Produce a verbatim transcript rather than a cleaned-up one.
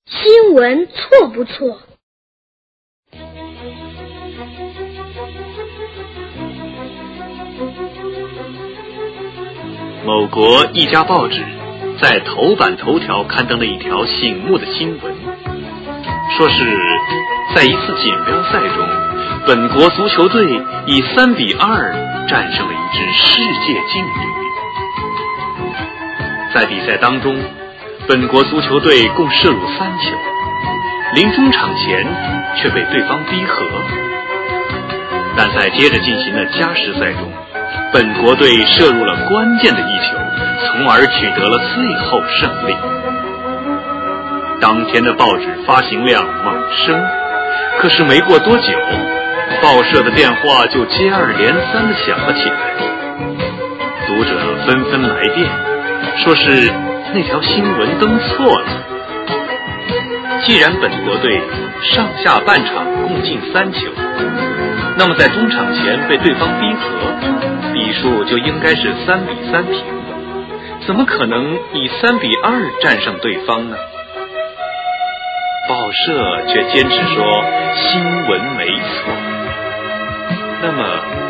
新闻错不错？ 某国一家报纸在头版头条刊登了一条醒目的新闻，说是在一次锦标赛中，本国足球队以三比二战胜了一支世界劲旅。在比赛当中，本国足球队共射入三球，临中场前却被对方逼和。但在接着进行的加时赛中，本国队射入了关键的一球，从而取得了最后胜利。当天的报纸发行量猛升，可是没过多久，报社的电话就接二连三地响了起来。读者纷纷来电，说是那条新闻登错了。既然本国队上下半场共进三球，那么在中场前被对方逼和，比数就应该是三比三平，怎么可能以三比二战胜对方呢？报社却坚持说新闻没错。那么